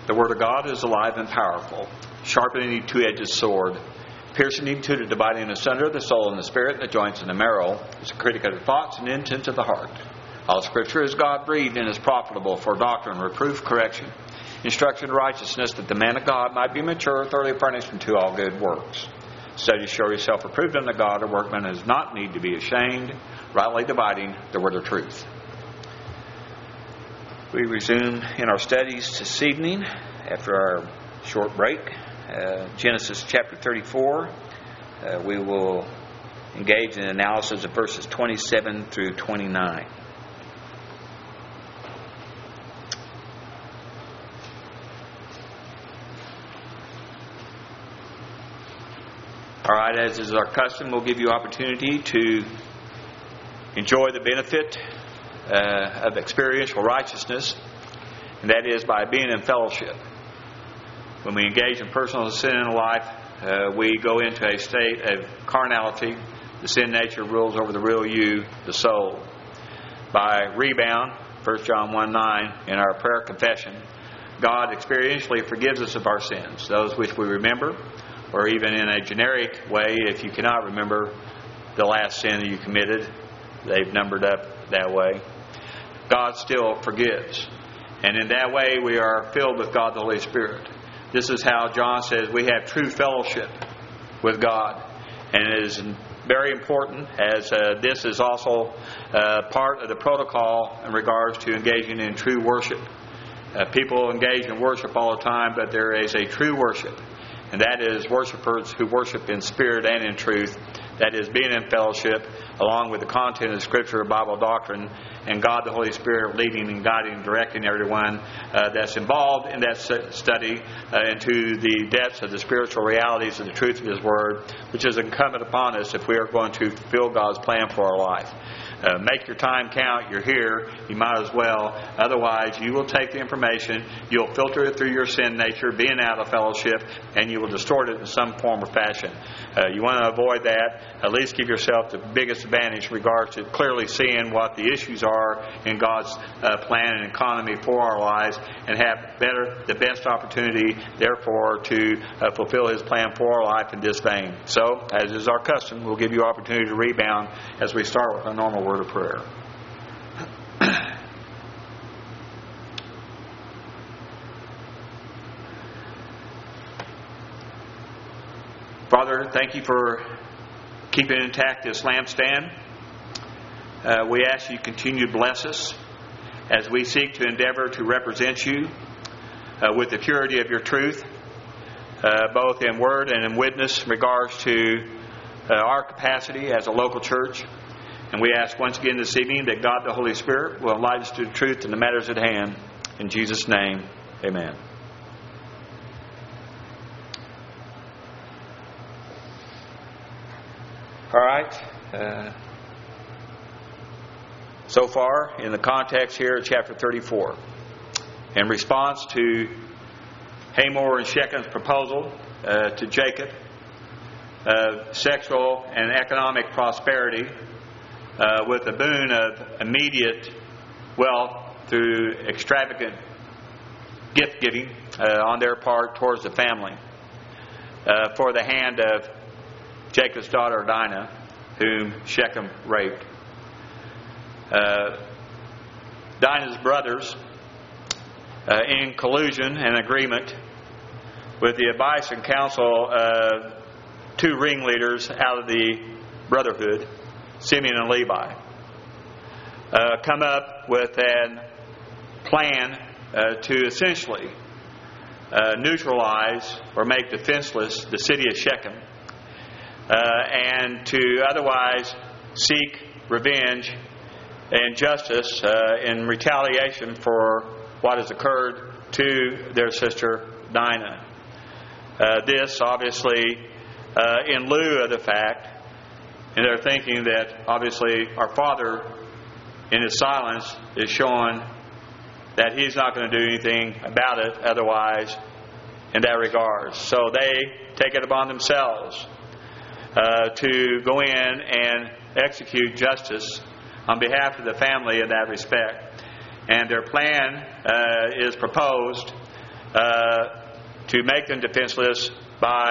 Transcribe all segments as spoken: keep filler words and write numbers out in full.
The Word of God is alive and powerful, sharper than any two-edged sword, piercing even to the dividing asunder of the soul and the spirit, and the joints and the marrow. It's a critic of the thoughts and intents of the heart. All Scripture is God-breathed and is profitable for doctrine, reproof, correction, instruction in righteousness, that the man of God might be mature, thoroughly furnished unto all good works. Study, show yourself approved unto God, a workman who does not need to be ashamed, rightly dividing the word of truth. We resume in our studies this evening after our short break. Uh, Genesis chapter thirty-four. Uh, we will engage in analysis of verses twenty-seven through twenty-nine. All right, as is our custom, we'll give you opportunity to enjoy the benefit uh, of experiential righteousness, and that is by being in fellowship. When we engage in personal sin in life, uh, we go into a state of carnality. The sin nature rules over the real you, the soul. By rebound, First John one nine, in our prayer confession, God experientially forgives us of our sins, those which we remember, or even in a generic way, if you cannot remember the last sin that you committed, they've numbered up that way. God still forgives. And in that way, we are filled with God the Holy Spirit. This is how John says we have true fellowship with God. And it is very important, as uh, this is also uh, part of the protocol in regards to engaging in true worship. Uh, people engage in worship all the time, but there is a true worship. And that is worshipers who worship in spirit and in truth. That is being in fellowship along with the content of Scripture, Bible doctrine, and God the Holy Spirit leading and guiding and directing everyone uh, that's involved in that study uh, into the depths of the spiritual realities of the truth of His Word, which is incumbent upon us if we are going to fulfill God's plan for our life. Uh, make your time count. You're here. You might as well. Otherwise, you will take the information, you'll filter it through your sin nature, being out of fellowship, and you will distort it in some form or fashion. Uh, you want to avoid that. At least give yourself the biggest advantage in regards to clearly seeing what the issues are in God's uh, plan and economy for our lives, and have better, the best opportunity, therefore, to uh, fulfill His plan for our life in this vein. So, as is our custom, we'll give you opportunity to rebound as we start with our normal word of prayer. Father, thank you for keeping intact this lampstand. Uh, we ask you to continue to bless us as we seek to endeavor to represent you uh, with the purity of your truth, uh, both in word and in witness in regards to uh, our capacity as a local church. And we ask once again this evening that God the Holy Spirit will enlighten us to the truth in the matters at hand. In Jesus' name, amen. All right. Uh, so far, in the context here of chapter thirty-four, in response to Hamor and Shechem's proposal uh, to Jacob of sexual and economic prosperity uh, with the boon of immediate wealth through extravagant gift giving uh, on their part towards the family uh, for the hand of Jacob's daughter Dinah, whom Shechem raped. Uh, Dinah's brothers, uh, in collusion and agreement with the advice and counsel of two ringleaders out of the brotherhood, Simeon and Levi, uh, come up with a plan uh, to essentially uh, neutralize or make defenseless the city of Shechem, Uh, and to otherwise seek revenge and justice uh, in retaliation for what has occurred to their sister Dinah. Uh, this obviously uh, in lieu of the fact, and they're thinking that obviously our Father in His silence is showing that He's not going to do anything about it otherwise in that regard. So they take it upon themselves Uh, to go in and execute justice on behalf of the family in that respect. And their plan uh, is proposed uh, to make them defenseless by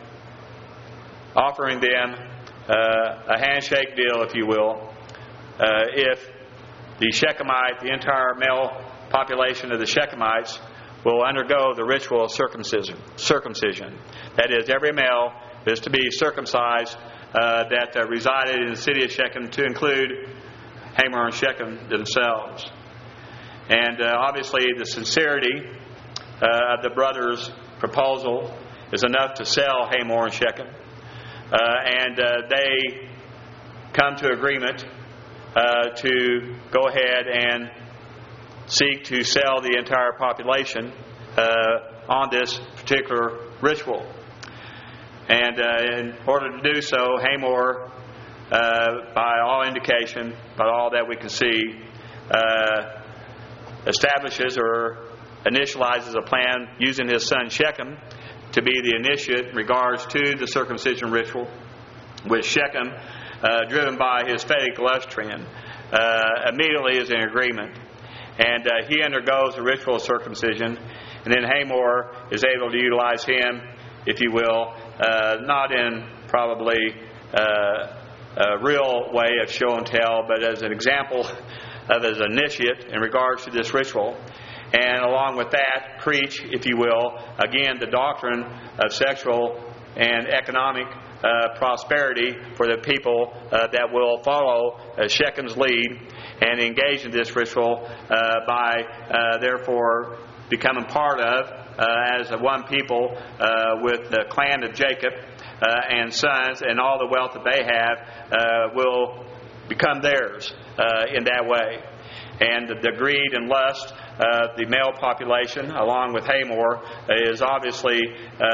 offering them uh, a handshake deal, if you will, uh, if the Shechemite, the entire male population of the Shechemites, will undergo the ritual of circumcision. Circumcision. That is, every male is to be circumcised uh, that uh, resided in the city of Shechem, to include Hamor and Shechem themselves. And uh, obviously the sincerity uh, of the brothers' proposal is enough to sell Hamor and Shechem. Uh, and uh, they come to agreement uh, to go ahead and seek to sell the entire population uh, on this particular ritual. And uh, in order to do so, Hamor, uh, by all indication, by all that we can see, uh, establishes or initializes a plan using his son Shechem to be the initiate in regards to the circumcision ritual, with Shechem, uh, driven by his fake lust trend, uh, immediately is in agreement. And uh, he undergoes the ritual of circumcision, and then Hamor is able to utilize him, if you will, uh, not in probably uh, a real way of show and tell, but as an example of his initiate in regards to this ritual. And along with that, preach, if you will, again, the doctrine of sexual and economic uh, prosperity for the people uh, that will follow uh, Shechem's lead and engage in this ritual uh, by, uh, therefore, becoming part of, uh, as one people, uh, with the clan of Jacob uh, and sons, and all the wealth that they have uh, will become theirs uh, in that way. And the greed and lust of the male population, along with Hamor, is obviously uh,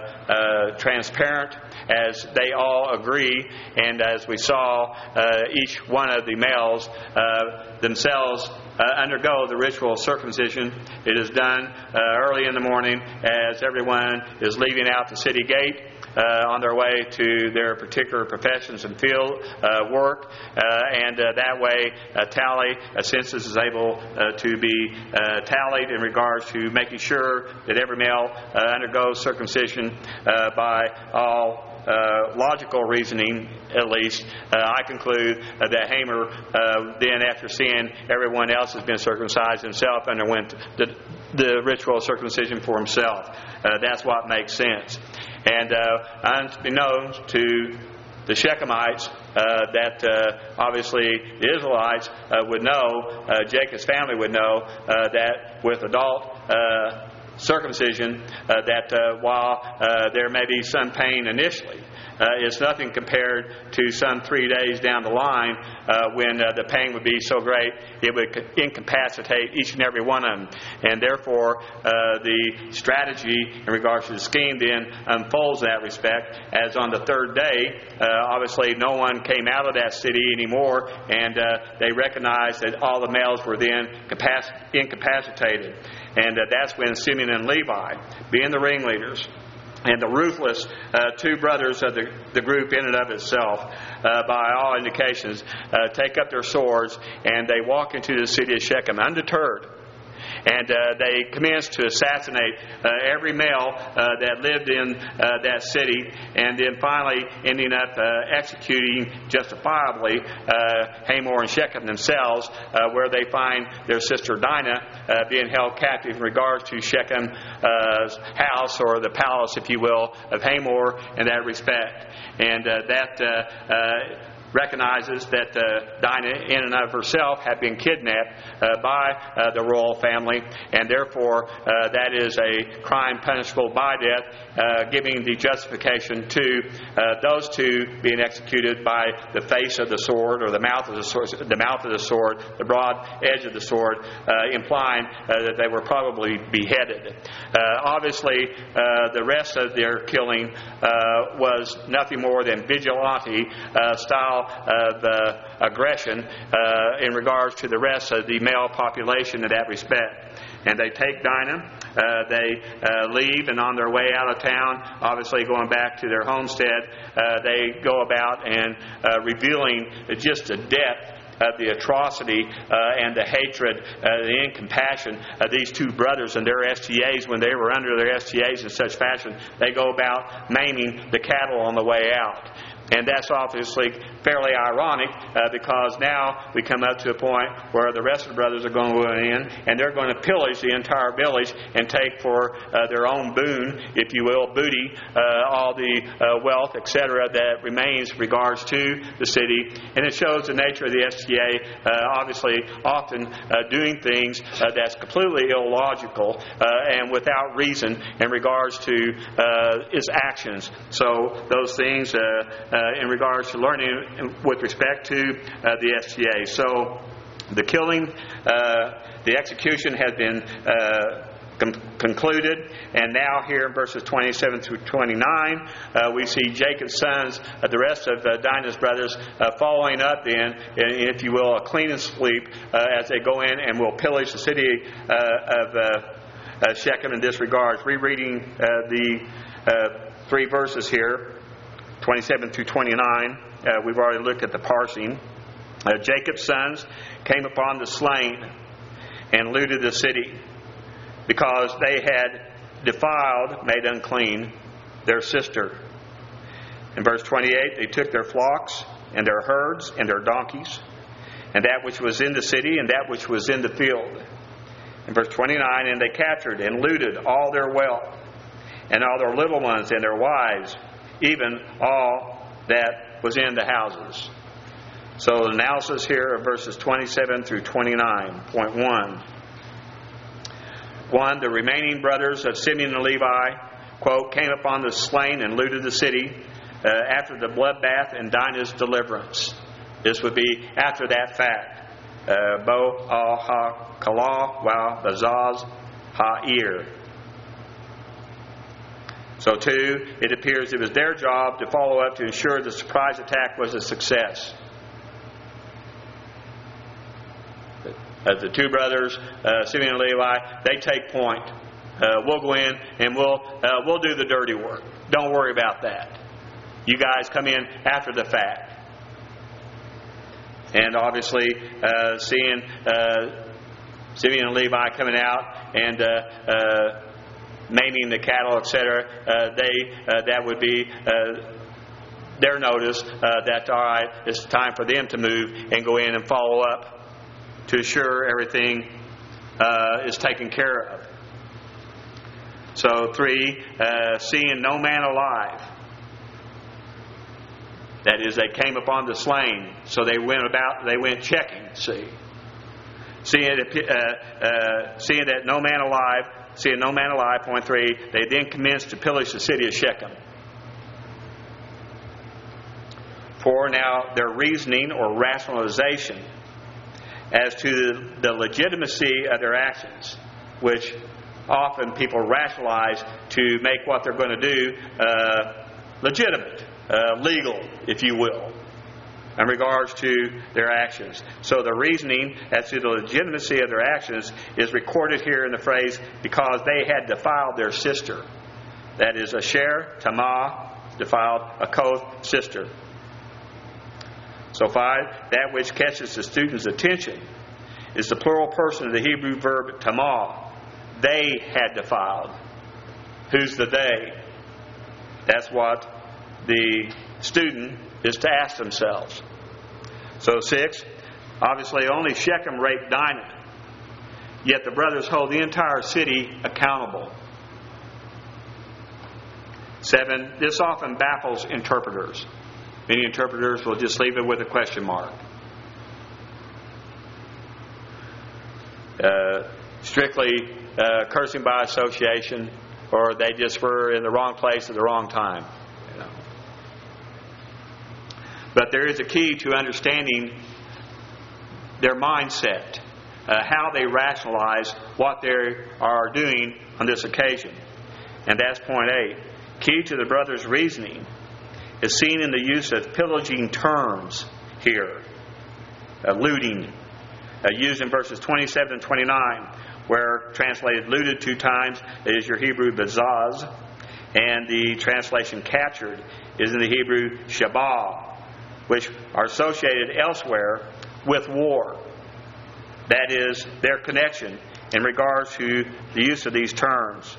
uh, transparent, as they all agree, and as we saw, uh, each one of the males uh, themselves uh, undergo the ritual of circumcision. It is done uh, early in the morning as everyone is leaving out the city gate Uh, on their way to their particular professions and field uh, work, uh, and uh, that way a tally, a census is able uh, to be uh, tallied in regards to making sure that every male uh, undergoes circumcision uh, by all Uh, logical reasoning, at least. uh, I conclude uh, that Hamor uh, then, after seeing everyone else has been circumcised, himself underwent the, the ritual of circumcision for himself. Uh, that's what makes sense. And uh, unbeknownst to the Shechemites, uh, that uh, obviously the Israelites uh, would know, uh, Jacob's family would know, uh, that with adult uh, circumcision, uh, that uh, while uh, there may be some pain initially, uh, it's nothing compared to some three days down the line uh, when uh, the pain would be so great it would incapacitate each and every one of them. And therefore, uh, the strategy in regards to the scheme then unfolds in that respect, as on the third day, uh, obviously no one came out of that city anymore, and uh, they recognized that all the males were then capac- incapacitated. And uh, that's when Simeon and Levi, being the ringleaders, and the ruthless uh, two brothers of the, the group in and of itself, uh, by all indications, uh, take up their swords and they walk into the city of Shechem undeterred. And uh, they commenced to assassinate uh, every male uh, that lived in uh, that city, and then finally ending up uh, executing justifiably uh, Hamor and Shechem themselves, uh, where they find their sister Dinah uh, being held captive in regards to Shechem's uh, house, or the palace, if you will, of Hamor in that respect. And uh, that uh, uh, recognizes that uh, Dinah in and of herself had been kidnapped uh, by uh, the royal family, and therefore uh, that is a crime punishable by death, uh, giving the justification to uh, those two being executed by the face of the sword, or the mouth of the sword, the mouth of the sword, the broad edge of the sword, uh, implying uh, that they were probably beheaded. Uh, obviously, uh, the rest of their killing uh, was nothing more than vigilante uh, style of uh, aggression uh, in regards to the rest of the male population in that respect. And they take Dinah, uh, they uh, leave, and on their way out of town, obviously going back to their homestead, uh, they go about and uh, revealing just the depth of the atrocity uh, and the hatred, uh, the incompassion of these two brothers and their S T As. When they were under their S T As in such fashion, they go about maiming the cattle on the way out. And that's obviously fairly ironic uh, because now we come up to a point where the rest of the brothers are going to go in and they're going to pillage the entire village and take for uh, their own boon, if you will, booty, uh, all the uh, wealth, et cetera, that remains in regards to the city. And it shows the nature of the S T A, uh, obviously often uh, doing things uh, that's completely illogical uh, and without reason in regards to uh, its actions. So those things uh, Uh, in regards to learning with respect to uh, the S T A. So the killing, uh, the execution has been uh, com- concluded, and now here in verses twenty-seven through twenty-nine, uh, we see Jacob's sons, uh, the rest of uh, Dinah's brothers, uh, following up then, if you will, a clean and sweep uh, as they go in and will pillage the city uh, of uh, uh, Shechem in this regard. Rereading uh, the uh, three verses here, twenty-seven through twenty-nine, uh, we've already looked at the parsing. Uh, Jacob's sons came upon the slain and looted the city because they had defiled, made unclean, their sister. In verse twenty-eight, they took their flocks and their herds and their donkeys and that which was in the city and that which was in the field. In verse twenty-nine, and they captured and looted all their wealth and all their little ones and their wives, even all that was in the houses. So the analysis here of verses twenty-seven through twenty-nine. Point one. One, the remaining brothers of Simeon and Levi, quote, came upon the slain and looted the city uh, after the bloodbath and Dinah's deliverance. This would be after that fact. Uh, Bo al ha kala wa bazaz ha'ir. So two, it appears it was their job to follow up to ensure the surprise attack was a success. As the two brothers, uh, Simeon and Levi, they take point. Uh, we'll go in and we'll uh, we'll do the dirty work. Don't worry about that. You guys come in after the fact. And obviously, uh, seeing uh, Simeon and Levi coming out and uh, uh, maiming the cattle, et cetera, uh, they uh, that would be uh, their notice uh, that all right, it's time for them to move and go in and follow up to assure everything uh, is taken care of. So three, uh, seeing no man alive. That is, they came upon the slain, so they went about. They went checking. See, seeing uh, uh, seeing that no man alive. Seeing no man alive, point three, they then commenced to pillage the city of Shechem. Four, now their reasoning or rationalization as to the legitimacy of their actions, which often people rationalize to make what they're going to do uh, legitimate, uh, legal, if you will, in regards to their actions. So the reasoning as to the legitimacy of their actions is recorded here in the phrase, because they had defiled their sister. That is, Asher, Tamar, defiled a Koth sister. So five, that which catches the student's attention is the plural person of the Hebrew verb Tamar. They had defiled. Who's the they? That's what the student is to ask themselves. So six, obviously only Shechem raped Dinah, yet the brothers hold the entire city accountable. Seven, this often baffles interpreters. Many interpreters will just leave it with a question mark. Uh, strictly uh, cursing by association, or they just were in the wrong place at the wrong time. You know. But there is a key to understanding their mindset, uh, how they rationalize what they are doing on this occasion. And that's point eight. Key to the brothers' reasoning is seen in the use of pillaging terms here. Uh, looting, uh, used in verses twenty-seven and twenty-nine, where translated looted two times is your Hebrew bazaz, and the translation captured is in the Hebrew shabah, which are associated elsewhere with war. That is their connection in regards to the use of these terms.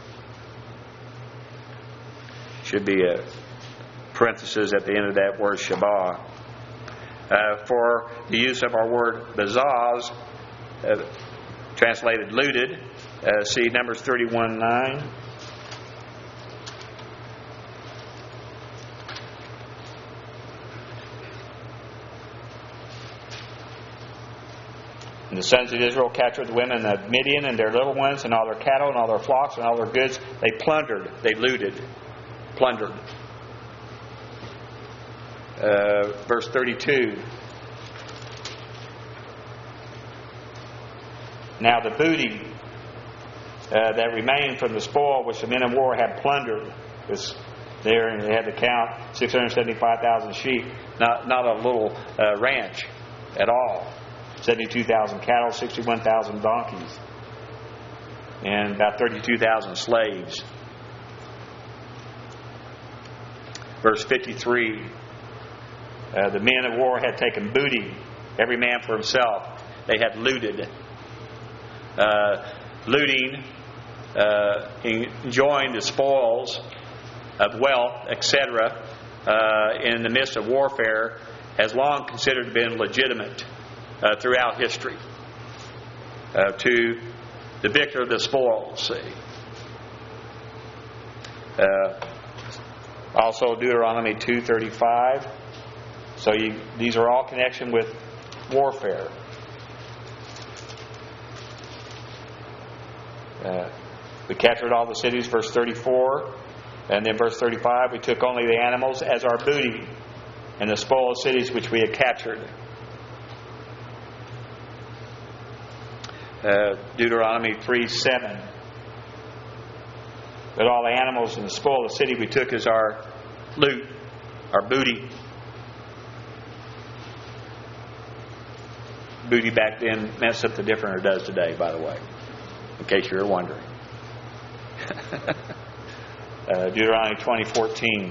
Should be a parenthesis at the end of that word Shabbat. Uh, for the use of our word bazaz, uh, translated looted, uh, see Numbers thirty-one nine. And the sons of Israel captured the women of Midian and their little ones and all their cattle and all their flocks and all their goods. They plundered, they looted, plundered. Uh, verse thirty-two. Now the booty uh, that remained from the spoil which the men of war had plundered was there, and they had to count six hundred seventy-five thousand sheep, not not a little uh, ranch at all. seventy-two thousand cattle, sixty-one thousand donkeys, and about thirty-two thousand slaves. Verse fifty-three. Uh, the men of war had taken booty, every man for himself. They had looted. Uh, looting, uh, enjoying the spoils of wealth, et cetera, uh, in the midst of warfare, has long considered to be legitimate uh, throughout history. Uh, to the victor of the spoils, see. Uh, also Deuteronomy two thirty-five. So you, these are all connection with warfare. Uh, we captured all the cities, verse thirty-four. And then verse thirty-five, we took only the animals as our booty and the spoil of cities which we had captured. Uh, Deuteronomy three seven. But all the animals and the spoil of the city we took as our loot, our booty. Booty back then meant something different, or does today, by the way, in case you were wondering. uh, Deuteronomy twenty fourteen.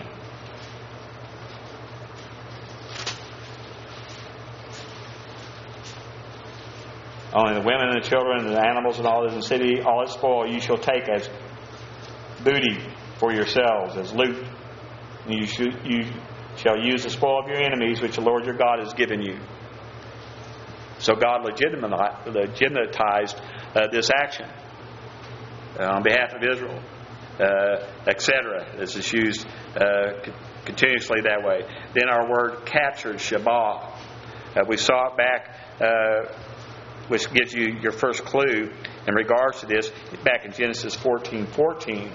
Only the women and the children and the animals and all that in the city, all its spoil, you shall take as booty for yourselves, as loot. And you, should, you shall use the spoil of your enemies, which the Lord your God has given you. So God legitimatized uh, this action uh, on behalf of Israel, uh, et cetera. This is used uh, continuously that way. Then our word captured, Shabbat. Uh, we saw it back, uh, which gives you your first clue in regards to this, back in Genesis fourteen fourteen.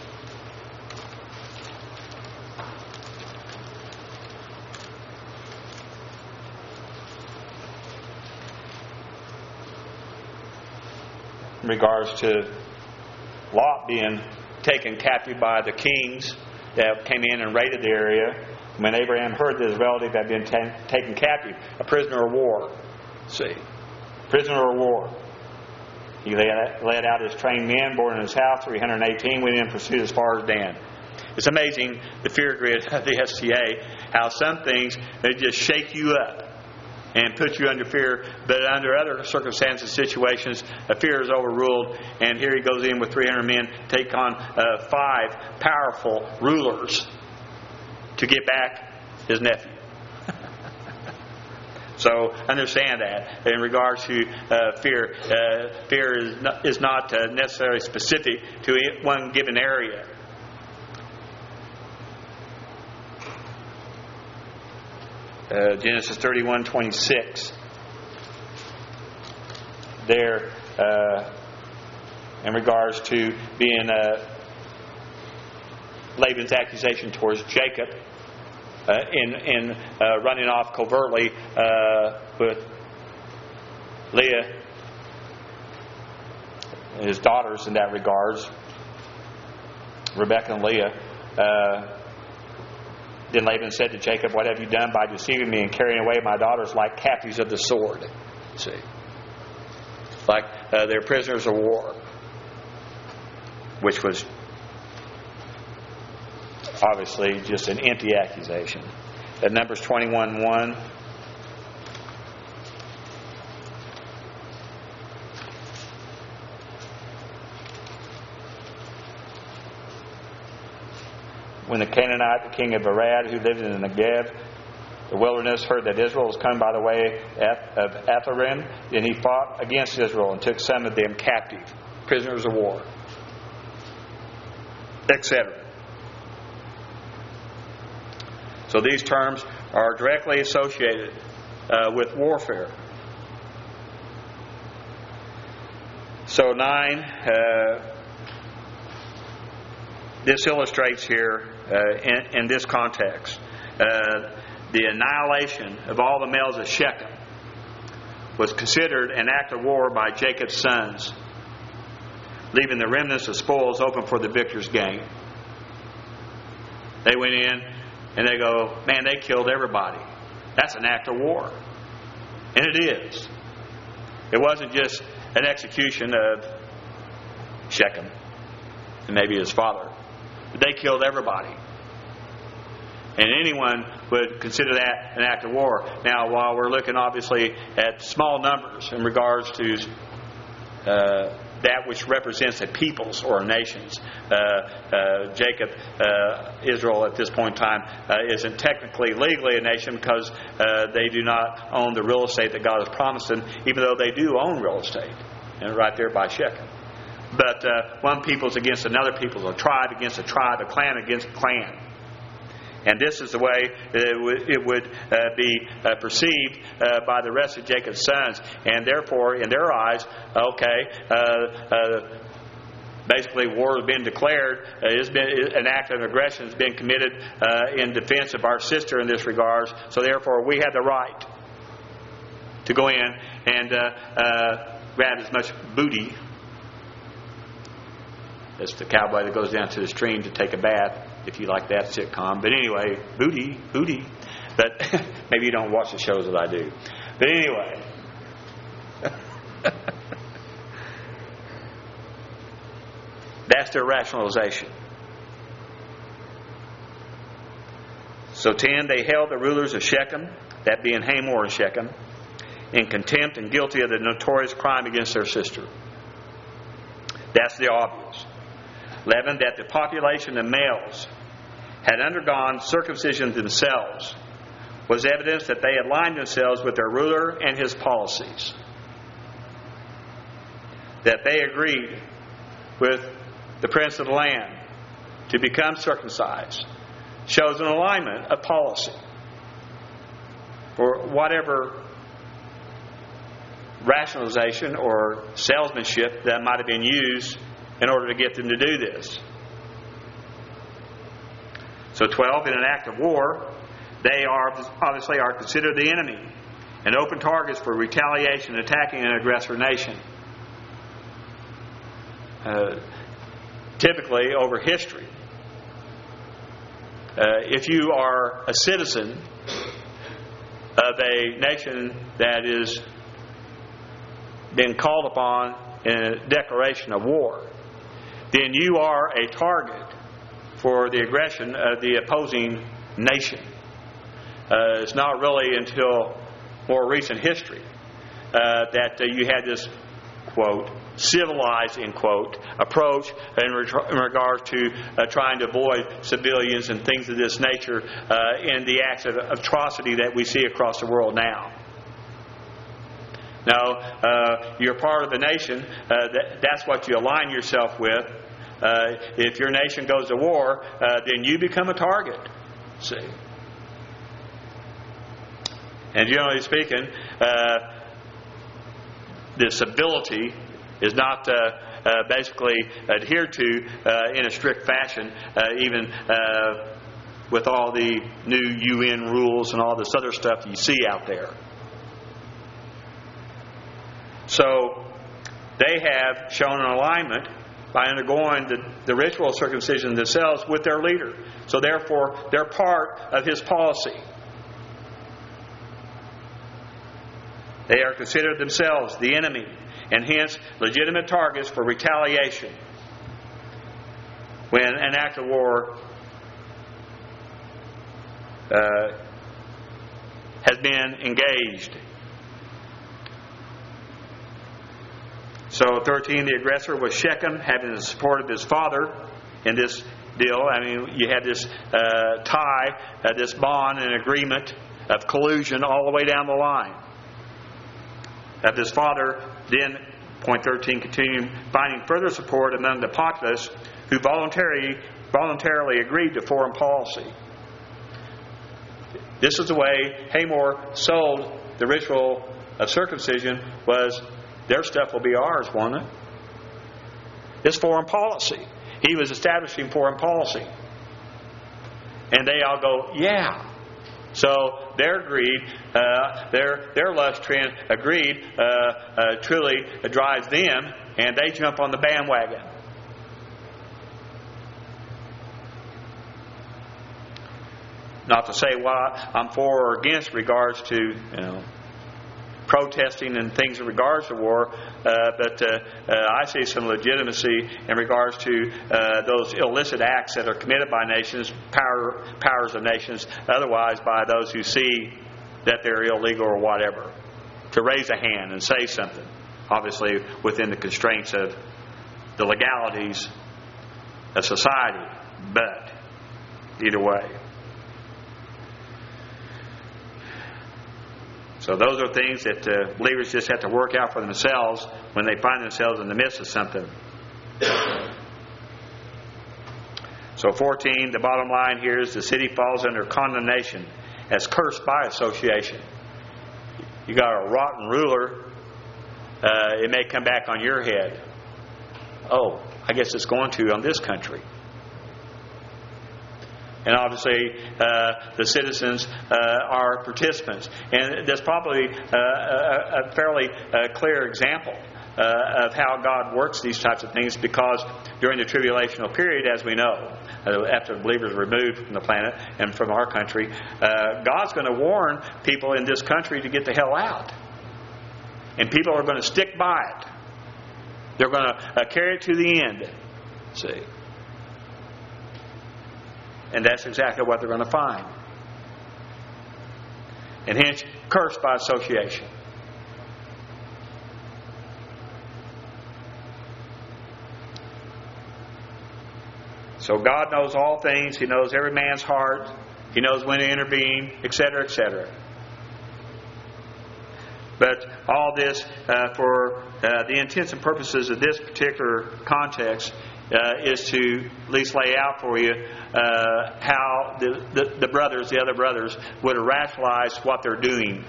In regards to Lot being taken captive by the kings that came in and raided the area. When Abraham heard that his relative had been ta- taken captive, a prisoner of war. See, prisoner of war. He led, led out his trained men, born in his house, three hundred eighteen, went in pursuit as far as Dan. It's amazing, the fear grid of the S C A, how some things, they just shake you up and put you under fear, but under other circumstances, situations, a fear is overruled, and here he goes in with three hundred men, take on uh, five powerful rulers to get back his nephew. So understand that in regards to uh, fear. Uh, fear is not, is not uh, necessarily specific to one given area. Uh, Genesis thirty-one twenty-six. There, uh, in regards to being uh, Laban's accusation towards Jacob uh, in in uh, running off covertly uh, with Leah, his daughters in that regards, Rebekah and Leah. Uh, Then Laban said to Jacob, "What have you done by deceiving me and carrying away my daughters like captives of the sword?" See, like uh, they're prisoners of war, which was obviously just an empty accusation. At Numbers twenty-one one, when the Canaanite, the king of Arad, who lived in the Negev, the wilderness, heard that Israel was coming by the way of Atharim, then he fought against Israel and took some of them captive, prisoners of war, et cetera. So these terms are directly associated uh, with warfare. So nine, uh, this illustrates here uh, in, in this context uh, the annihilation of all the males of Shechem was considered an act of war by Jacob's sons, leaving the remnants of spoils open for the victor's gain. They went in and they go, man, they killed everybody. That's an act of war. And it is. It wasn't just an execution of Shechem and maybe his father. But they killed everybody. And anyone would consider that an act of war. Now, while we're looking obviously at small numbers in regards to uh, that which represents a peoples or nations, uh, uh, Jacob, uh, Israel at this point in time uh, isn't technically legally a nation because uh, they do not own the real estate that God has promised them, even though they do own real estate, and right there by Shechem. But uh, one people's against another people's, a tribe against a tribe, a clan against a clan. And this is the way it would, it would uh, be uh, perceived uh, by the rest of Jacob's sons. And therefore, in their eyes, okay, uh, uh, basically war has been declared. Uh, it's been, an act of aggression has been committed uh, in defense of our sister in this regard. So therefore, we have the right to go in and uh, uh, grab as much booty as the cowboy that goes down to the stream to take a bath. If you like that sitcom. But anyway, booty, booty. But maybe you don't watch the shows that I do. But anyway. That's their rationalization. So ten, they held the rulers of Shechem, that being Hamor and Shechem, in contempt and guilty of the notorious crime against their sister. That's the obvious. eleven, that the population of males had undergone circumcision themselves was evidence that they had aligned themselves with their ruler and his policies. That they agreed with the prince of the land to become circumcised shows an alignment of policy. For whatever rationalization or salesmanship that might have been used in order to get them to do this. So twelve, in an act of war, they are obviously are considered the enemy and open targets for retaliation attacking an aggressor nation. Uh, typically, over history, uh, if you are a citizen of a nation that is been called upon in a declaration of war, then you are a target for the aggression of the opposing nation. Uh, it's not really until more recent history uh, that uh, you had this, quote, civilized, end quote, approach in, re- in regard to uh, trying to avoid civilians and things of this nature uh, in the acts of atrocity that we see across the world now. Now, uh, you're part of a nation, uh, that, that's what you align yourself with. Uh, if your nation goes to war, uh, then you become a target. See? And generally speaking, uh, the civility is not uh, uh, basically adhered to uh, in a strict fashion, uh, even uh, with all the new U N rules and all this other stuff you see out there. So they have shown an alignment by undergoing the, the ritual circumcision themselves with their leader. So therefore, they're part of his policy. They are considered themselves the enemy, and hence legitimate targets for retaliation when an act of war uh, has been engaged. So thirteen, the aggressor was Shechem, having the support of his father in this deal. I mean, you had this uh, tie, uh, this bond and agreement of collusion all the way down the line. That this father then, point thirteen, continuing finding further support among the populace who voluntarily voluntarily agreed to foreign policy. This is the way Hamor sold the ritual of circumcision, was their stuff will be ours, won't it? This foreign policy. He was establishing foreign policy. And they all go, yeah. So their greed, uh, their their lust trend agreed, uh, uh, truly drives them, and they jump on the bandwagon. Not to say why I'm for or against regards to, you know, protesting and things in regards to war, uh, but uh, uh, I see some legitimacy in regards to uh, those illicit acts that are committed by nations, power, powers of nations, otherwise by those who see that they're illegal or whatever, to raise a hand and say something, obviously within the constraints of the legalities of society, but either way. So those are things that uh, believers just have to work out for themselves when they find themselves in the midst of something. So fourteen, the bottom line here is the city falls under condemnation as cursed by association. You got a rotten ruler, uh, it may come back on your head. Oh, I guess it's going to on this country. And obviously, uh, the citizens uh, are participants. And that's probably uh, a, a fairly uh, clear example uh, of how God works these types of things, because during the tribulational period, as we know, uh, after the believers are removed from the planet and from our country, uh, God's going to warn people in this country to get the hell out. And people are going to stick by it. They're going to uh, carry it to the end. See? And that's exactly what they're going to find. And hence, cursed by association. So God knows all things. He knows every man's heart. He knows when to intervene, et cetera, et cetera. But all this, uh, for uh, the intents and purposes of this particular context, Uh, is to at least lay out for you uh, how the, the, the brothers, the other brothers, would have rationalized what they're doing.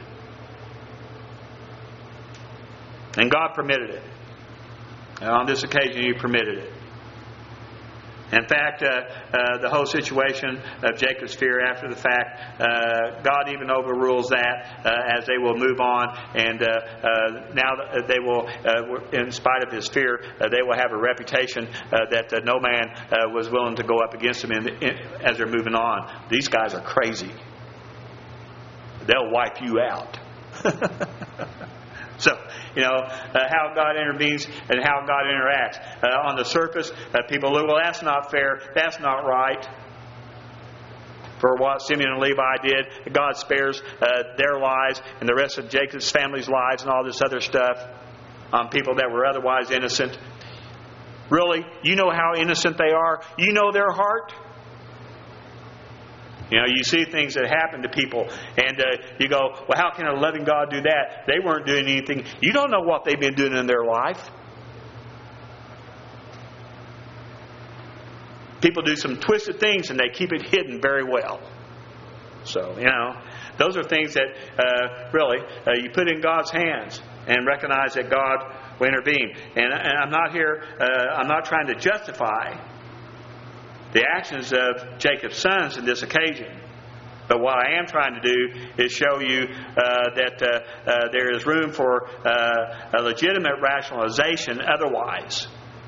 And God permitted it. And on this occasion, He permitted it. In fact, uh, uh, the whole situation of Jacob's fear after the fact, uh, God even overrules that uh, as they will move on. And uh, uh, now they will, uh, in spite of his fear, uh, they will have a reputation uh, that uh, no man uh, was willing to go up against them in, in, as they're moving on. These guys are crazy. They'll wipe you out. So, you know, uh, how God intervenes and how God interacts. Uh, on the surface, uh, people look, well, that's not fair. That's not right. For what Simeon and Levi did, God spares uh, their lives and the rest of Jacob's family's lives and all this other stuff on people that were otherwise innocent. Really? You know how innocent they are? You know their heart? You know, you see things that happen to people, and uh, you go, well, how can a loving God do that? They weren't doing anything. You don't know what they've been doing in their life. People do some twisted things, and they keep it hidden very well. So, you know, those are things that, uh, really, uh, you put in God's hands and recognize that God will intervene. And, and I'm not here, uh, I'm not trying to justify the actions of Jacob's sons in this occasion. But what I am trying to do is show you uh, that uh, uh, there is room for uh, a legitimate rationalization otherwise.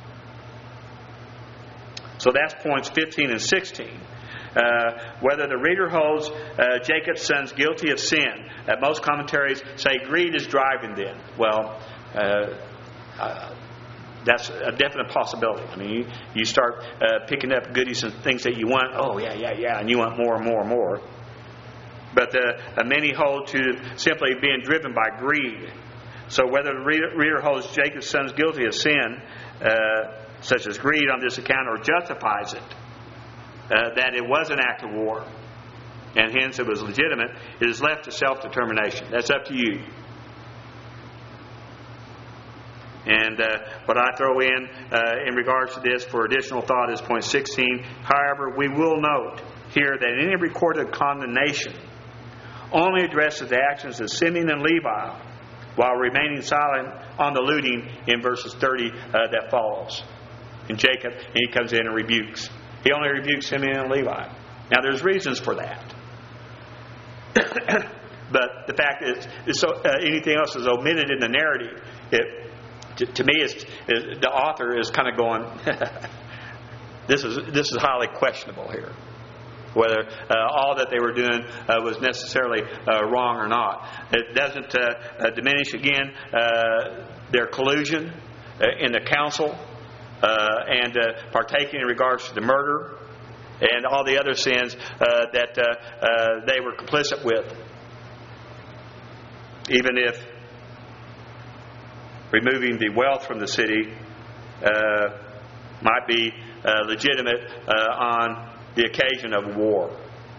So that's points fifteen and sixteen. Uh, whether the reader holds uh, Jacob's sons guilty of sin. Uh, most commentaries say greed is driving them. Well, uh, uh, that's a definite possibility. I mean, you, you start uh, picking up goodies and things that you want. Oh, yeah, yeah, yeah. And you want more and more and more. But uh, many hold to simply being driven by greed. So whether the reader, reader holds Jacob's sons guilty of sin, uh, such as greed on this account, or justifies it, uh, that it was an act of war, and hence it was legitimate, it is left to self-determination. That's up to you. And uh, what I throw in uh, in regards to this for additional thought is point sixteen. However, we will note here that any recorded condemnation only addresses the actions of Simeon and Levi, while remaining silent on the looting in verses thirty uh, that follows. And Jacob, and he comes in and rebukes. He only rebukes Simeon and Levi. Now, there's reasons for that. But the fact is, is so, uh, anything else is omitted in the narrative. It, to, to me, it's, it, the author is kind of going, this is this is highly questionable here. Whether uh, all that they were doing uh, was necessarily uh, wrong or not. It doesn't uh, uh, diminish, again, uh, their collusion uh, in the council uh, and uh, partaking in regards to the murder and all the other sins uh, that uh, uh, they were complicit with. Even if removing the wealth from the city uh, might be uh, legitimate uh, on the occasion of war.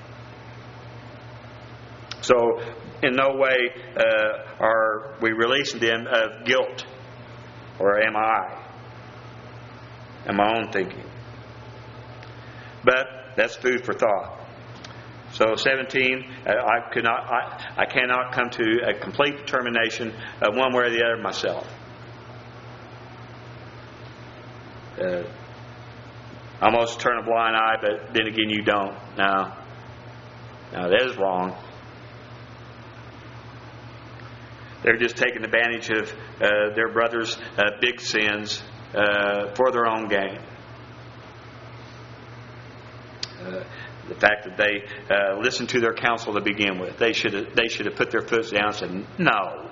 So, in no way uh, are we releasing them of guilt, or am I, in my own thinking. But that's food for thought. So, seventeen, uh, I could not, I, I cannot come to a complete determination of one way or the other myself. Uh, Almost turn a blind eye, but then again you don't. No. No, that is wrong. They're just taking advantage of uh, their brother's uh, big sins uh, for their own gain. Uh, the fact that they uh, listened to their counsel to begin with. They should have, they should have put their foot down and said, no.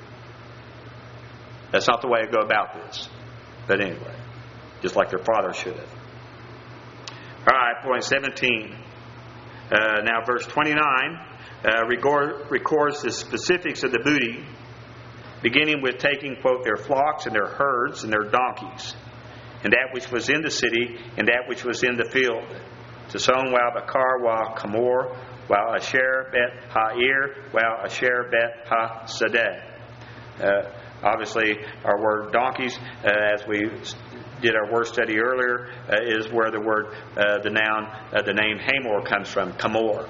That's not the way to go about this. But anyway, just like their father should have. All right, point seventeen. Uh, now, verse twenty-nine uh, record, records the specifics of the booty, beginning with taking, quote, their flocks and their herds and their donkeys, and that which was in the city and that which was in the field. To Son, while Bakar, while Kamor, while Asher bet Ha'ir, while Asher bet Ha-Sadeh. Uh, obviously, our word donkeys, uh, as we did our word study earlier, uh, is where the word, uh, the noun, uh, the name Hamor comes from, Kamor.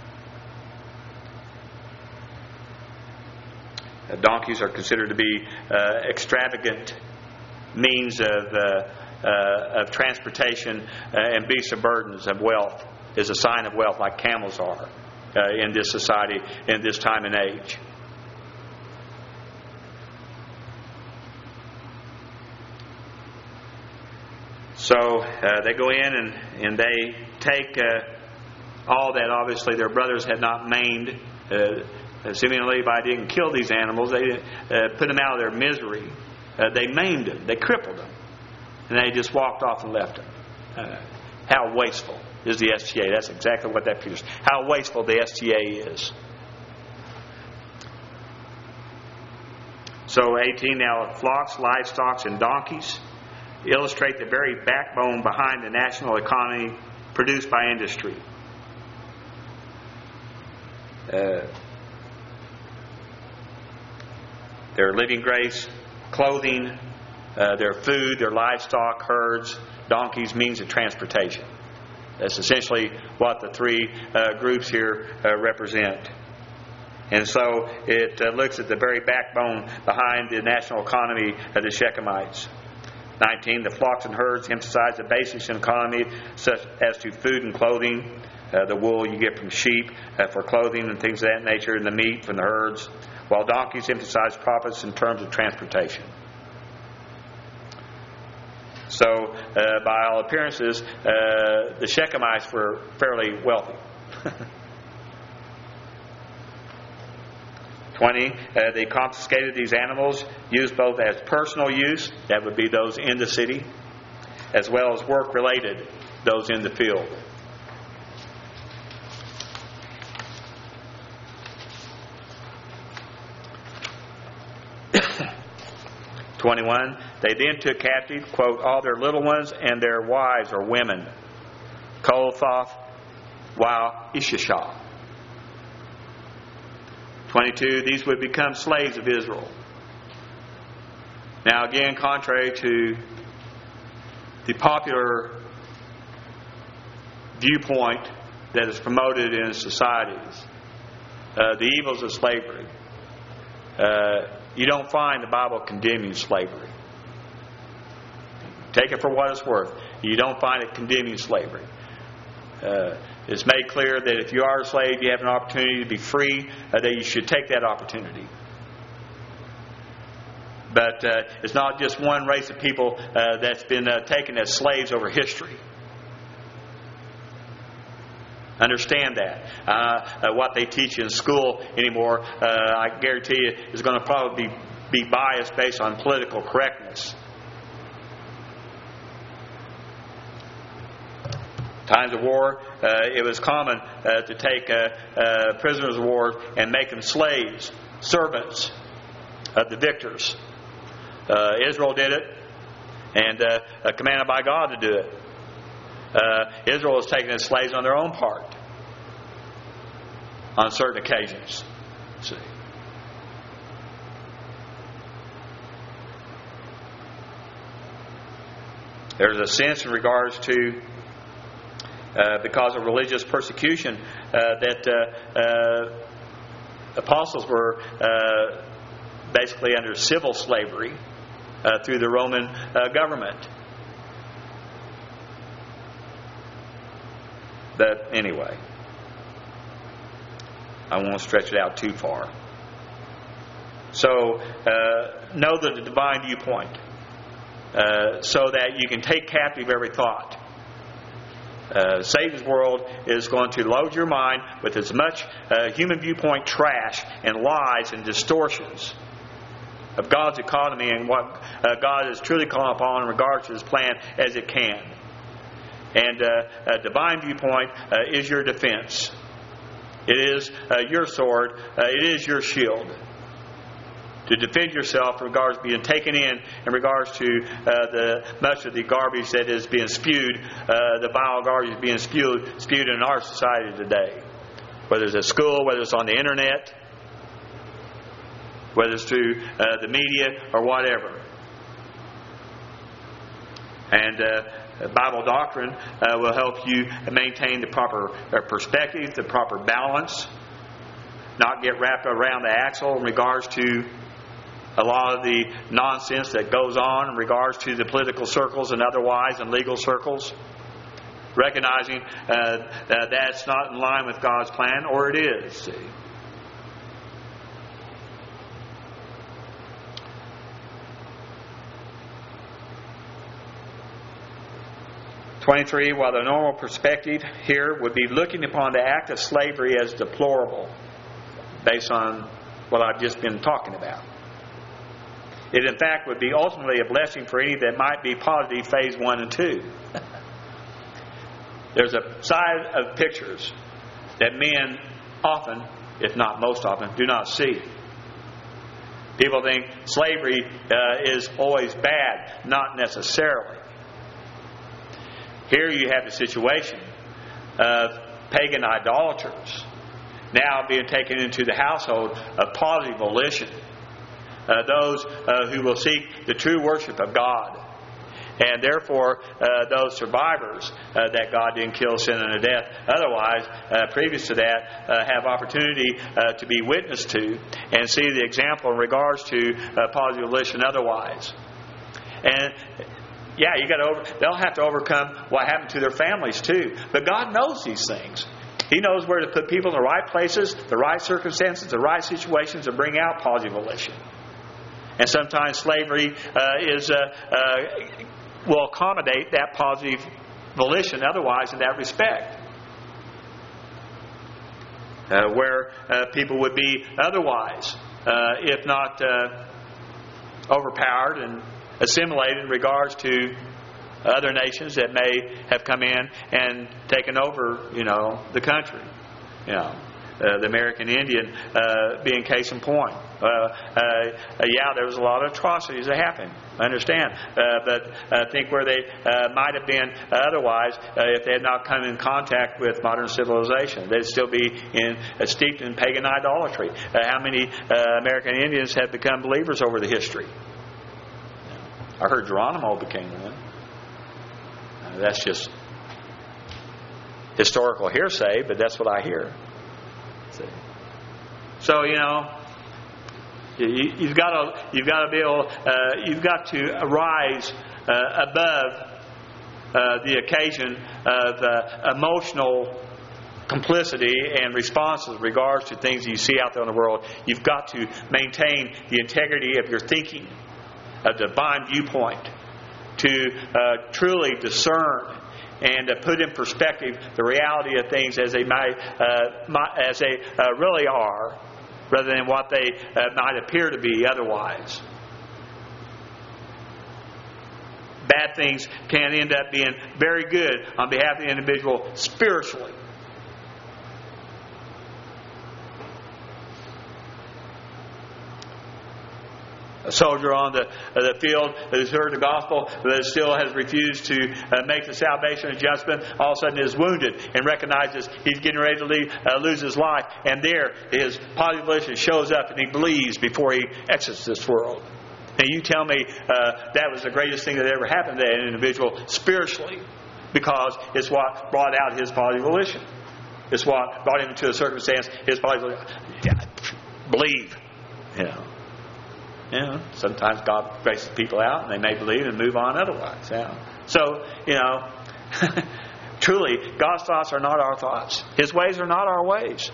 Uh, donkeys are considered to be uh, extravagant means of uh, uh, of transportation uh, and beasts of burdens of wealth, is a sign of wealth, like camels are uh, in this society, in this time and age. So uh, they go in and, and they take uh, all that obviously their brothers had not maimed. Uh, Simeon and Levi didn't kill these animals. They uh, put them out of their misery. Uh, they maimed them. They crippled them. And they just walked off and left them. Uh, how wasteful is the S T A? That's exactly what that appears. How wasteful the S T A is. So eighteen, now flocks, livestock, and donkeys illustrate the very backbone behind the national economy produced by industry. Uh, their living grace, clothing, uh, their food, their livestock, herds, donkeys, means of transportation. That's essentially what the three uh, groups here uh, represent. And so it uh, looks at the very backbone behind the national economy of the Shechemites. nineteen, the flocks and herds emphasize the basics in economy, such as to food and clothing, uh, the wool you get from sheep uh, for clothing and things of that nature, and the meat from the herds, while donkeys emphasize profits in terms of transportation. So, uh, by all appearances, uh, the Shechemites were fairly wealthy. twenty, uh, they confiscated these animals, used both as personal use, that would be those in the city, as well as work-related, those in the field. twenty-one, they then took captive, quote, all their little ones and their wives or women. Kohathoth, Wa, Ishashah. twenty-two, these would become slaves of Israel. Now again, contrary to the popular viewpoint that is promoted in societies, uh, the evils of slavery, uh, you don't find the Bible condemning slavery. Take it for what it's worth. You don't find it condemning slavery. Uh, it's made clear that if you are a slave, you have an opportunity to be free, uh, that you should take that opportunity. But uh, it's not just one race of people uh, that's been uh, taken as slaves over history. Understand that. Uh, uh, what they teach in school anymore, uh, I guarantee you, is going to probably be, be biased based on political correctness. Times of war, uh, it was common uh, to take uh, uh, prisoners of war and make them slaves, servants of the victors. Uh, Israel did it, and uh, uh, commanded by God to do it. Uh, Israel was taken as slaves on their own part on certain occasions. See. There's a sense in regards to Uh, because of religious persecution, uh, that uh, uh, apostles were uh, basically under civil slavery uh, through the Roman uh, government. But anyway, I won't stretch it out too far. So, uh, know the divine viewpoint uh, so that you can take captive every thought. Uh, Satan's world is going to load your mind with as much uh, human viewpoint trash and lies and distortions of God's economy and what uh, God is truly calling upon in regards to His plan as it can. And uh, a divine viewpoint uh, is your defense. It is uh, your sword. Uh, it is your shield. To defend yourself in regards to being taken in, in regards to uh, the much of the garbage that is being spewed, uh, the vile garbage being spewed, spewed in our society today. Whether it's at school, whether it's on the internet, whether it's through uh, the media or whatever. And uh, Bible doctrine uh, will help you maintain the proper uh, perspective, the proper balance, not get wrapped around the axle in regards to a lot of the nonsense that goes on in regards to the political circles and otherwise and legal circles. Recognizing uh, that that's not in line with God's plan, or it is. See? twenty-three, while the normal perspective here would be looking upon the act of slavery as deplorable, based on what I've just been talking about. It, in fact, would be ultimately a blessing for any that might be positive phase one and two. There's a side of pictures that men often, if not most often, do not see. People think slavery uh, is always bad. Not necessarily. Here you have the situation of pagan idolaters now being taken into the household of positive volition. Uh, those uh, who will seek the true worship of God. And therefore, uh, those survivors uh, that God didn't kill sin unto death, otherwise, uh, previous to that, uh, have opportunity uh, to be witness to and see the example in regards to uh, positive volition otherwise. And yeah, you got to over, they'll have to overcome what happened to their families too. But God knows these things. He knows where to put people in the right places, the right circumstances, the right situations to bring out positive volition. And sometimes slavery uh, is uh, uh, will accommodate that positive volition otherwise in that respect. Uh, where uh, people would be otherwise, uh, if not uh, overpowered and assimilated in regards to other nations that may have come in and taken over, you know, the country. You know, uh, the American Indian uh, being case in point. Uh, uh, yeah, there was a lot of atrocities that happened. I understand. Uh, but I think where they uh, might have been otherwise uh, if they had not come in contact with modern civilization. They'd still be in, uh, steeped in pagan idolatry. Uh, how many uh, American Indians have become believers over the history? I heard Geronimo became one. Uh, that's just historical hearsay, but that's what I hear. So, you know, you, you've got to you've got to be able uh, you've got to rise uh, above uh, the occasion of uh, emotional complicity and response with regards to things you see out there in the world. You've got to maintain the integrity of your thinking, a divine viewpoint, to uh, truly discern and to put in perspective the reality of things as they might, uh, might as they uh, really are, rather than what they uh, might appear to be otherwise. Bad things can end up being very good on behalf of the individual spiritually. A soldier on the, uh, the field that has heard the gospel that still has refused to uh, make the salvation adjustment, all of a sudden is wounded and recognizes he's getting ready to leave, uh, lose his life. And there his positive volition shows up and he believes before he exits this world. Now you tell me uh, that was the greatest thing that ever happened to that individual spiritually, because it's what brought out his positive volition. It's what brought him into a circumstance, his positive volition. Yeah, believe. You know. You know, sometimes God graces people out and they may believe and move on otherwise. Yeah. So, you know, truly, God's thoughts are not our thoughts. His ways are not our ways.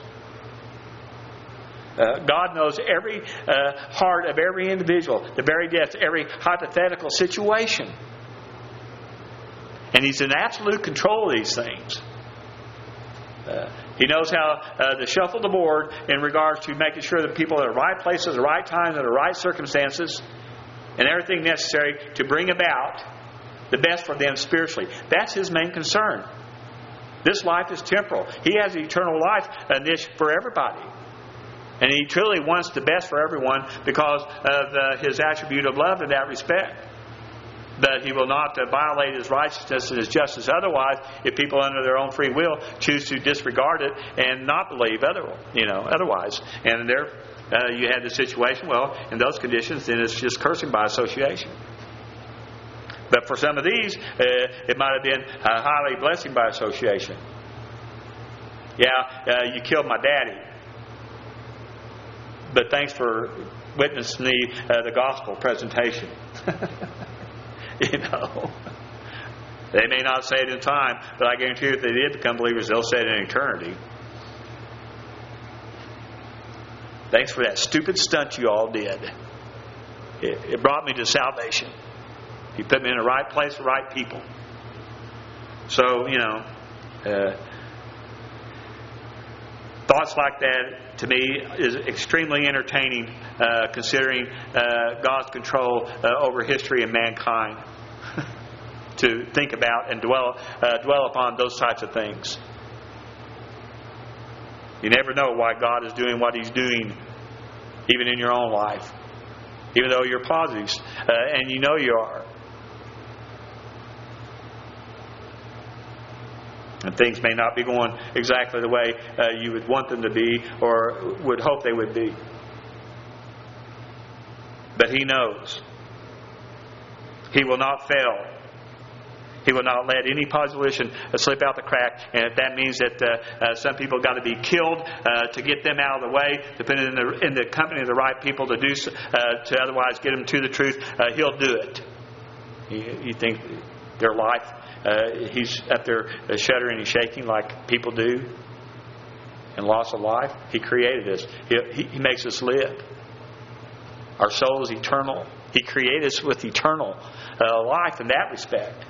Uh, God knows every uh, heart of every individual, the very depths, every hypothetical situation. And He's in absolute control of these things. Uh, he knows how uh, to shuffle the board in regards to making sure that people are at the right places, at the right times, in the right circumstances, and everything necessary to bring about the best for them spiritually. That's His main concern. This life is temporal. He has eternal life uh, niche for everybody. And He truly wants the best for everyone because of uh, His attribute of love in that respect. But He will not uh, violate His righteousness and His justice otherwise if people under their own free will choose to disregard it and not believe other, you know, otherwise. And there uh, you had the situation, well, in those conditions, then it's just cursing by association. But for some of these, uh, it might have been a highly blessing by association. Yeah, uh, you killed my daddy. But thanks for witnessing the, uh, the gospel presentation. You know, they may not say it in time, but I guarantee you if they did become believers, they'll say it in eternity. Thanks for that stupid stunt you all did. It, it brought me to salvation. You put me in the right place, the right people. So, you know, uh, thoughts like that, to me, is extremely entertaining, uh, considering uh, God's control uh, over history and mankind. To think about and dwell uh, dwell upon those types of things. You never know why God is doing what He's doing, even in your own life, even though you're positive, uh, and you know you are. And things may not be going exactly the way uh, you would want them to be or would hope they would be. But He knows. He will not fail. He will not let any position slip out the crack. And if that means that uh, uh, some people got to be killed uh, to get them out of the way, to put it in the, in the company of the right people to do uh, to otherwise get them to the truth, uh, He'll do it. You, you think their life, uh, He's up there shuddering and shaking like people do in loss of life? He created us. He, he makes us live. Our soul is eternal. He created us with eternal uh, life in that respect.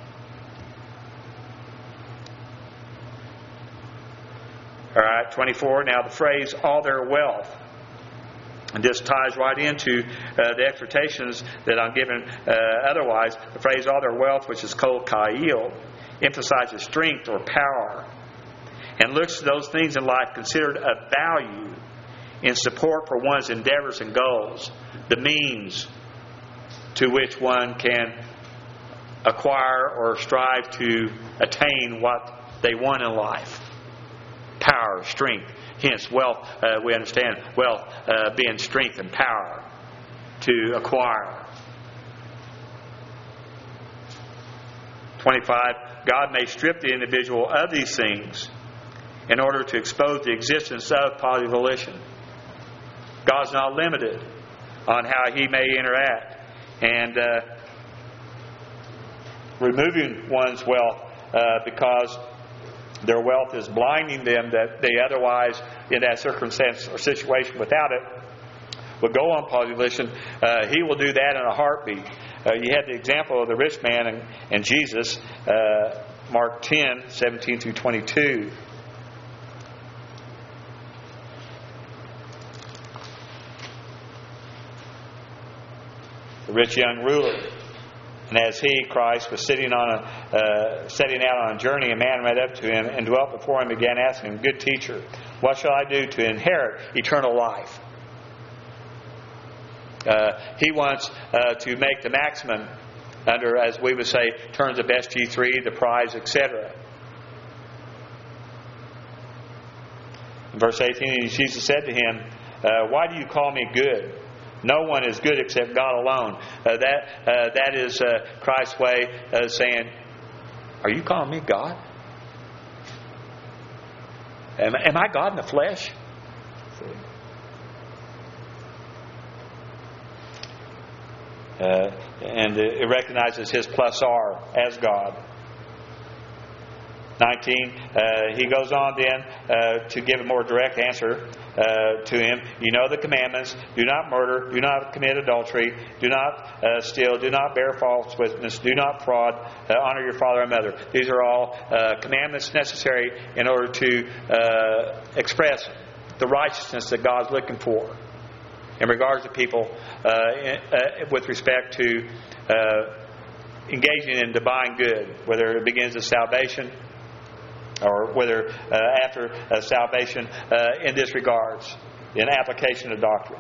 All right, twenty-four. Now the phrase, all their wealth. And this ties right into uh, the exhortations that I'm given uh, otherwise. The phrase, all their wealth, which is called kail, emphasizes strength or power. And looks to those things in life considered of value in support for one's endeavors and goals, the means to which one can acquire or strive to attain what they want in life. Power, strength. Hence, wealth, uh, we understand wealth uh, being strength and power to acquire. twenty-five. God may strip the individual of these things in order to expose the existence of positive volition. God's not limited on how He may interact. And uh, removing one's wealth uh, because their wealth is blinding them that they otherwise, in that circumstance or situation without it, would go on positive volition. Uh, he will do that in a heartbeat. Uh, you had the example of the rich man and, and Jesus, uh, Mark ten, seventeen through twenty-two. The rich young ruler. And as he, Christ, was sitting on a, uh, setting out on a journey, a man ran up to him and dwelt before him and began asking him, "Good teacher, what shall I do to inherit eternal life?" Uh, he wants uh, to make the maximum under, as we would say, terms of S G three, the prize, et cetera. In verse eighteen, Jesus said to him, uh, "Why do you call me good? No one is good except God alone." Uh, that uh, that is uh, Christ's way of saying, "Are you calling me God? Am, am I God in the flesh?" Uh, and it recognizes His plus R as God. nineteen, uh, he goes on then uh, to give a more direct answer uh, to him. "You know the commandments: do not murder, do not commit adultery, do not uh, steal, do not bear false witness, do not fraud, uh, honor your father and mother." These are all uh, commandments necessary in order to uh, express the righteousness that God's looking for in regards to people uh, in, uh, with respect to uh, engaging in divine good, whether it begins with salvation or whether uh, after uh, salvation uh, in this regards, in application of doctrine.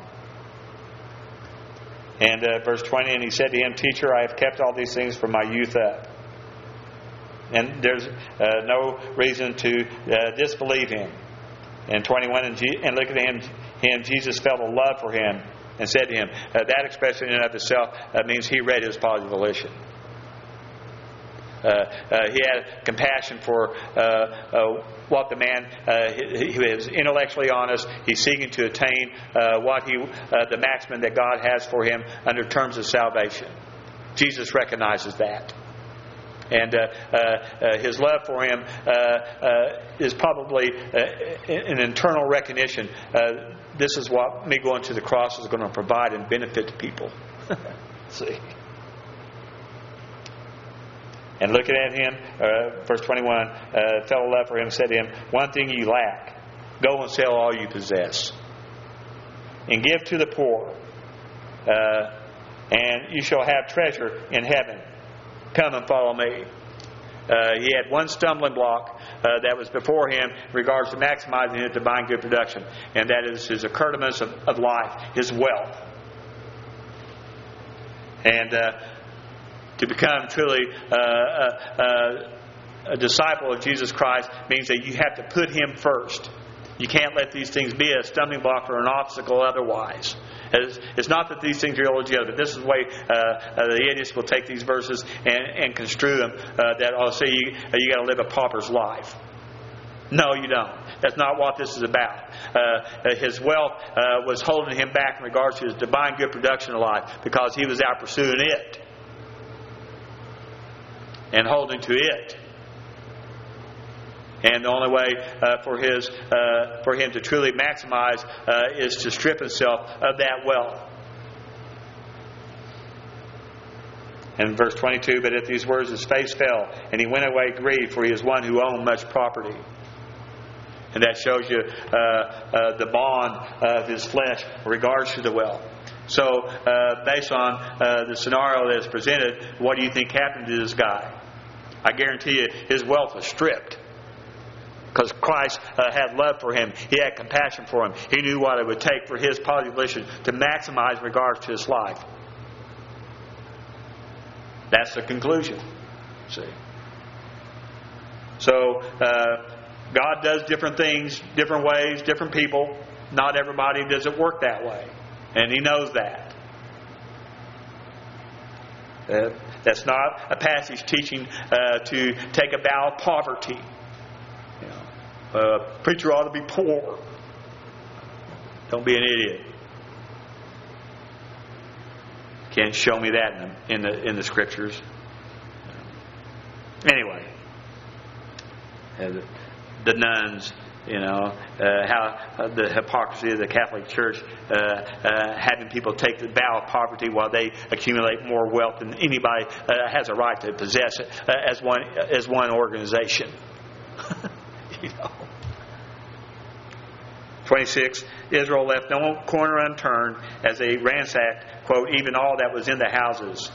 And uh, verse twenty, "And he said to him, Teacher, I have kept all these things from my youth up." And there's uh, no reason to uh, disbelieve him. And twenty-one, and, G- and look at him, him, Jesus felt a love for him and said to him, uh, that expression in and of itself uh, means he read his positive volition. Uh, uh, he had compassion for uh, uh, what the man, uh, he, he was intellectually honest. He's seeking to attain uh, what he, uh, the maximum that God has for him under terms of salvation. Jesus recognizes that. And uh, uh, uh, his love for him uh, uh, is probably uh, an internal recognition. Uh, this is what me going to the cross is going to provide and benefit to people. See? And looking at him, uh, verse twenty-one, uh, felt a love for him, said to him, "One thing you lack, go and sell all you possess, and give to the poor, uh, and you shall have treasure in heaven. Come and follow me." Uh, he had one stumbling block uh, that was before him in regards to maximizing his divine good production, and that is his accoutrements of, of life, his wealth. And uh, to become truly uh, uh, uh, a disciple of Jesus Christ means that you have to put Him first. You can't let these things be a stumbling block or an obstacle otherwise. It's, it's not that these things are illegitimate. This is the way uh, uh, the idiots will take these verses and, and construe them. Uh, that, oh, say you, uh, you got to live a pauper's life. No, you don't. That's not what this is about. Uh, his wealth uh, was holding him back in regards to his divine good production of life because he was out pursuing it and holding to it. And the only way uh, for his uh, for him to truly maximize uh, is to strip himself of that wealth. And verse twenty-two, "But at these words his face fell, and he went away grieved, for he is one who owned much property." And that shows you uh, uh, the bond of his flesh in regards to the wealth. So, uh, based on uh, the scenario that is presented, what do you think happened to this guy? I guarantee you his wealth was stripped. Because Christ uh, had love for him. He had compassion for him. He knew what it would take for his population to maximize in regards to his life. That's the conclusion. See? So, uh, God does different things, different ways, different people. Not everybody does it work that way. And He knows that. Uh, that's not a passage teaching uh, to take a vow of poverty. You know, uh, preacher ought to be poor. Don't be an idiot. Can't show me that in the in the, in the Scriptures. Anyway, uh, the, the nuns, you know, uh, how uh, the hypocrisy of the Catholic Church, uh, uh, having people take the vow of poverty while they accumulate more wealth than anybody uh, has a right to possess it uh, as one as one organization. You know. twenty-six, Israel left no corner unturned as they ransacked, quote, even all that was in the houses.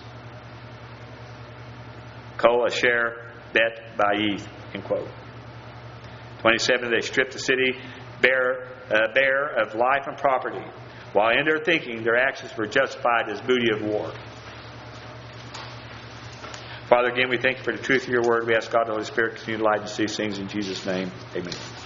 Kol Asher Bet Ba'ith, end quote. twenty-seven, they stripped the city bare, uh, bare of life and property. While in their thinking, their actions were justified as booty of war. Father, again, we thank you for the truth of your word. We ask God, the Holy Spirit, to continue to light us these things in Jesus' name. Amen.